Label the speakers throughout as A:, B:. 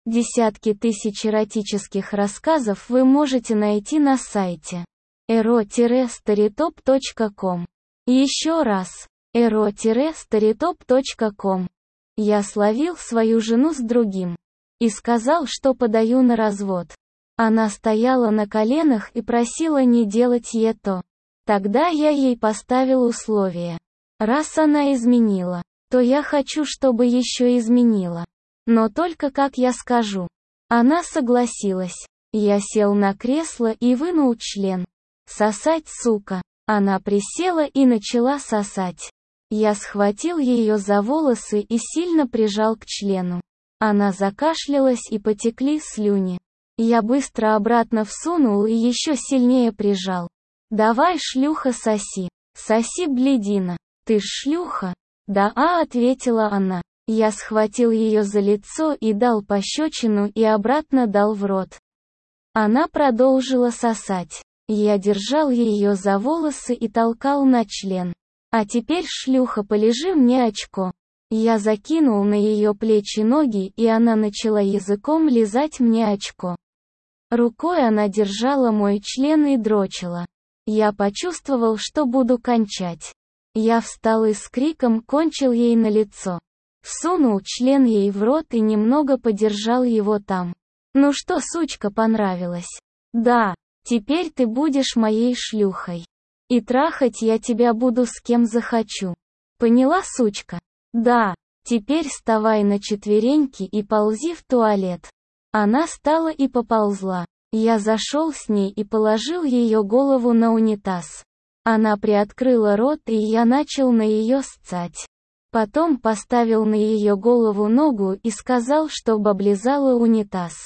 A: Десятки тысяч эротических рассказов вы можете найти на сайте ero-storytop.com. Еще раз, ero-storytop.com. Я словил свою жену с другим и сказал, что подаю на развод. Она стояла на коленах и просила не делать это. Тогда я ей поставил условие. Раз она изменила, то я хочу, чтобы еще изменила. Но только как я скажу. Она согласилась. Я сел на кресло и вынул член. Сосать, сука. Она присела и начала сосать. Я схватил ее за волосы и сильно прижал к члену. Она закашлялась и потекли слюни. Я быстро обратно всунул и еще сильнее прижал. «Давай, шлюха, соси. Соси, блядина. Ты ж шлюха?» «Да, ответила она. Я схватил ее за лицо и дал пощечину и обратно дал в рот. Она продолжила сосать. Я держал ее за волосы и толкал на член. «А теперь, шлюха, полежи мне очко». Я закинул на ее плечи ноги, и она начала языком лизать мне очко. Рукой она держала мой член и дрочила. Я почувствовал, что буду кончать. Я встал и с криком кончил ей на лицо. Всунул член ей в рот и немного подержал его там. «Ну что, сучка, понравилось?» «Да, теперь ты будешь моей шлюхой. И трахать я тебя буду с кем захочу. Поняла, сучка?» «Да, теперь вставай на четвереньки и ползи в туалет». Она встала и поползла. Я зашел с ней и положил ее голову на унитаз. Она приоткрыла рот, и я начал на ее ссать. Потом поставил на ее голову ногу и сказал, чтобы облизала унитаз.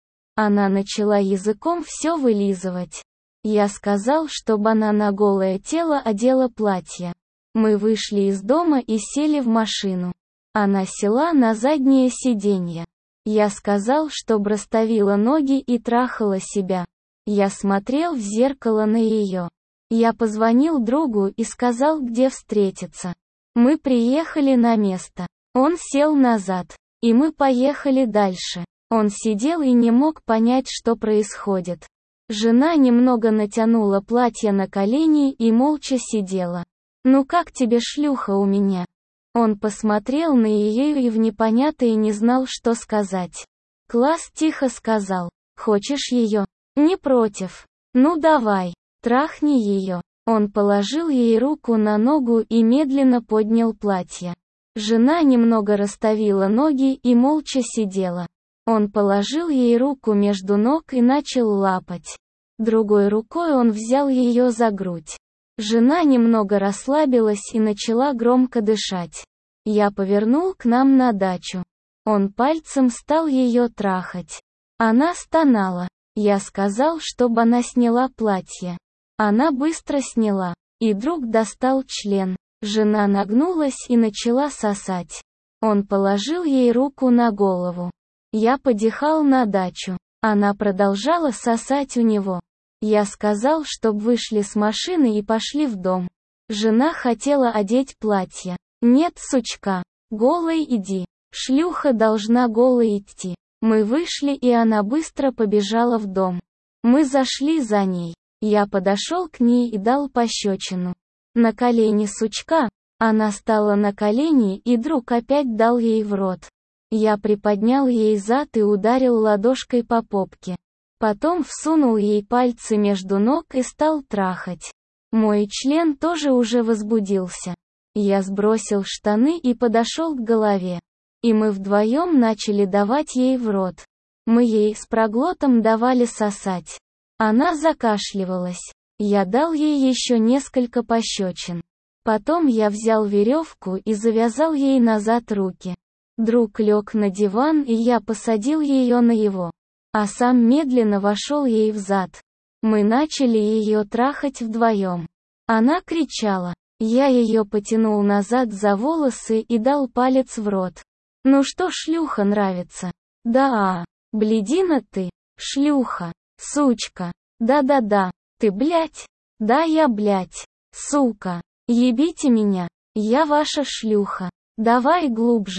A: Она начала языком все вылизывать. Я сказал, чтобы она на голое тело одела платье. Мы вышли из дома и сели в машину. Она села на заднее сиденье. Я сказал, чтобы расставила ноги и трахала себя. Я смотрел в зеркало на ее. Я позвонил другу и сказал, где встретиться. Мы приехали на место. Он сел назад. И мы поехали дальше. Он сидел и не мог понять, что происходит. Жена немного натянула платье на колени и молча сидела. «Ну как тебе, шлюха, у меня?» Он посмотрел на ее и в непонятное не знал, что сказать. «Класс», тихо сказал. «Хочешь ее?» «Не против». «Ну давай, трахни ее». Он положил ей руку на ногу и медленно поднял платье. Жена немного расставила ноги и молча сидела. Он положил ей руку между ног и начал лапать. Другой рукой он взял ее за грудь. Жена немного расслабилась и начала громко дышать. Я повернул к нам на дачу. Он пальцем стал ее трахать. Она стонала. Я сказал, чтобы она сняла платье. Она быстро сняла. И друг достал член. Жена нагнулась и начала сосать. Он положил ей руку на голову. Я подъехал на дачу. Она продолжала сосать у него. Я сказал, чтоб вышли с машины и пошли в дом. Жена хотела одеть платье. «Нет, сучка, голой иди. Шлюха должна голой идти». Мы вышли, и она быстро побежала в дом. Мы зашли за ней. Я подошел к ней и дал пощечину. На колени, сучка. Она стала на колени, и друг опять дал ей в рот. Я приподнял ей зад и ударил ладошкой по попке. Потом всунул ей пальцы между ног и стал трахать. Мой член тоже уже возбудился. Я сбросил штаны и подошел к голове. И мы вдвоем начали давать ей в рот. Мы ей с проглотом давали сосать. Она закашливалась. Я дал ей еще несколько пощечин. Потом я взял веревку и завязал ей назад руки. Друг лег на диван, и я посадил ее на его. А сам медленно вошел ей в зад. Мы начали ее трахать вдвоем. Она кричала. Я ее потянул назад за волосы и дал палец в рот. «Ну что, шлюха, нравится?» «Да, блядина ты, шлюха, сучка, да-да-да, ты, блядь, да я, блядь, сука, ебите меня, я ваша шлюха, давай глубже».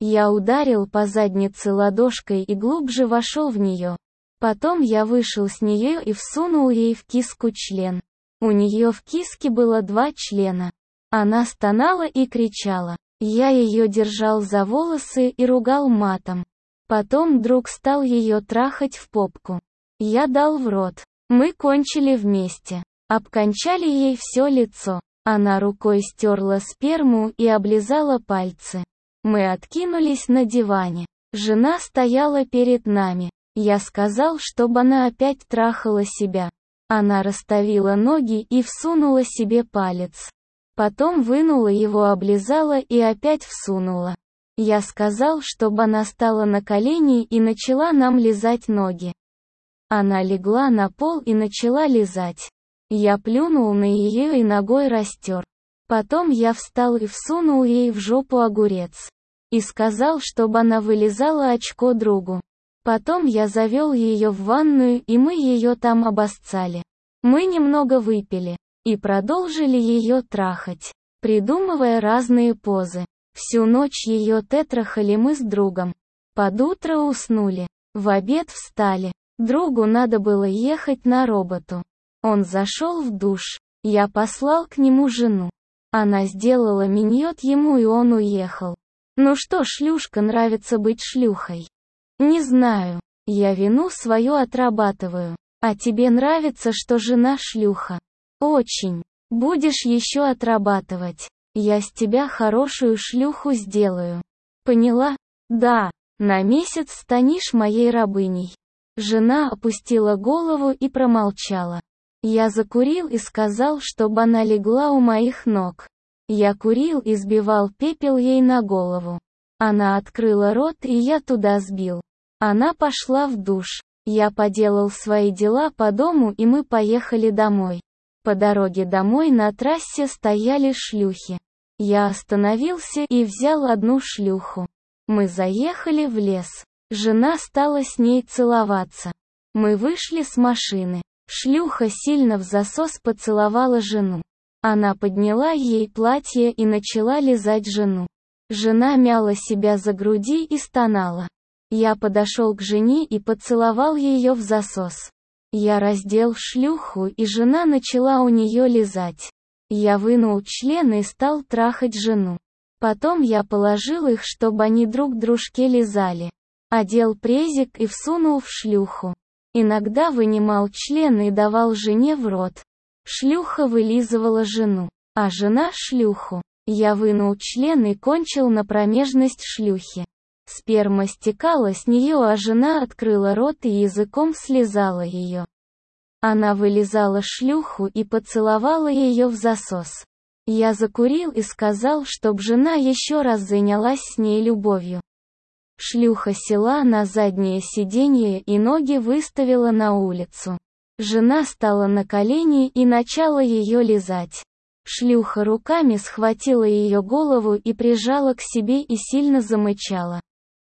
A: Я ударил по заднице ладошкой и глубже вошел в нее. Потом я вышел с нее и всунул ей в киску член. У нее в киске было 2 члена. Она стонала и кричала. Я ее держал за волосы и ругал матом. Потом друг стал ее трахать в попку. Я дал в рот. Мы кончили вместе. Обкончали ей все лицо. Она рукой стерла сперму и облизала пальцы. Мы откинулись на диване. Жена стояла перед нами. Я сказал, чтобы она опять трахала себя. Она расставила ноги и всунула себе палец. Потом вынула его, облизала и опять всунула. Я сказал, чтобы она стала на колени и начала нам лизать ноги. Она легла на пол и начала лизать. Я плюнул на ее и ногой растер. Потом я встал и всунул ей в жопу огурец. И сказал, чтобы она вылизала очко другу. Потом я завел ее в ванную и мы ее там обоссали. Мы немного выпили. И продолжили ее трахать, придумывая разные позы. Всю ночь ее тетрахали мы с другом. Под утро уснули. В обед встали. Другу надо было ехать на работу. Он зашел в душ. Я послал к нему жену. Она сделала миньет ему и он уехал. Ну что, шлюшка, нравится быть шлюхой? Не знаю. Я вину свою отрабатываю. А тебе нравится, что жена шлюха? Очень. Будешь еще отрабатывать. Я с тебя хорошую шлюху сделаю. Поняла? Да. На месяц станешь моей рабыней. Жена опустила голову и промолчала. Я закурил и сказал, чтобы она легла у моих ног. Я курил и сбивал пепел ей на голову. Она открыла рот и я туда сбил. Она пошла в душ. Я поделал свои дела по дому и мы поехали домой. По дороге домой на трассе стояли шлюхи. Я остановился и взял одну шлюху. Мы заехали в лес. Жена стала с ней целоваться. Мы вышли с машины. Шлюха сильно в засос поцеловала жену. Она подняла ей платье и начала лизать жену. Жена мяла себя за груди и стонала. Я подошел к жене и поцеловал ее в засос. Я раздел шлюху и жена начала у нее лизать. Я вынул член и стал трахать жену. Потом я положил их, чтобы они друг дружке лизали. Одел презик и всунул в шлюху. Иногда вынимал член и давал жене в рот. Шлюха вылизывала жену, а жена шлюху. Я вынул член и кончил на промежность шлюхи. Сперма стекала с нее, а жена открыла рот и языком слизала ее. Она вылизала шлюху и поцеловала ее в засос. Я закурил и сказал, чтоб жена еще раз занялась с ней любовью. Шлюха села на заднее сиденье и ноги выставила на улицу. Жена стала на колени и начала ее лизать. Шлюха руками схватила ее голову и прижала к себе и сильно замычала.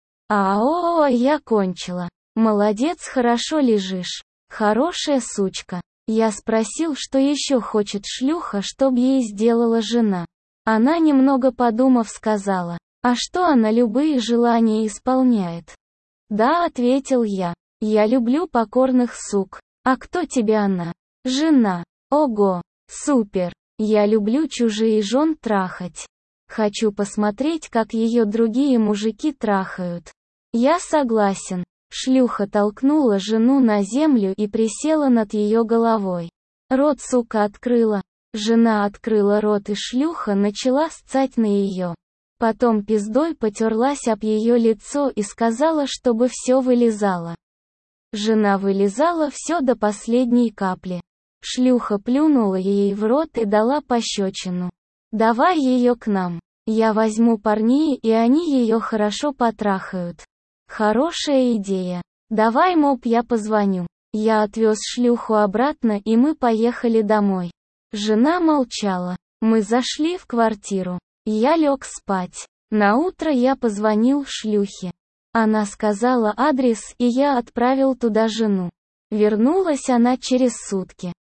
A: «Ао, я кончила. Молодец, хорошо лежишь. Хорошая сучка». Я спросил, что еще хочет шлюха, чтоб ей сделала жена. Она, немного подумав, сказала: «А что, она любые желания исполняет?» «Да», — ответил я. «Я люблю покорных сук. А кто тебе она?» «Жена». «Ого, супер. Я люблю чужие жен трахать. Хочу посмотреть, как ее другие мужики трахают». «Я согласен». Шлюха толкнула жену на землю и присела над ее головой. Рот сука открыла. Жена открыла рот и шлюха начала ссать на ее. Потом пиздой потерлась об ее лицо и сказала, чтобы все вылизала. Жена вылизала все до последней капли. Шлюха плюнула ей в рот и дала пощечину. «Давай ее к нам. Я возьму парней, и они ее хорошо потрахают». «Хорошая идея. Давай, моп, я позвоню». Я отвез шлюху обратно и мы поехали домой. Жена молчала. Мы зашли в квартиру. Я лег спать. Наутро я позвонил шлюхе. Она сказала адрес, и я отправил туда жену. Вернулась она через сутки.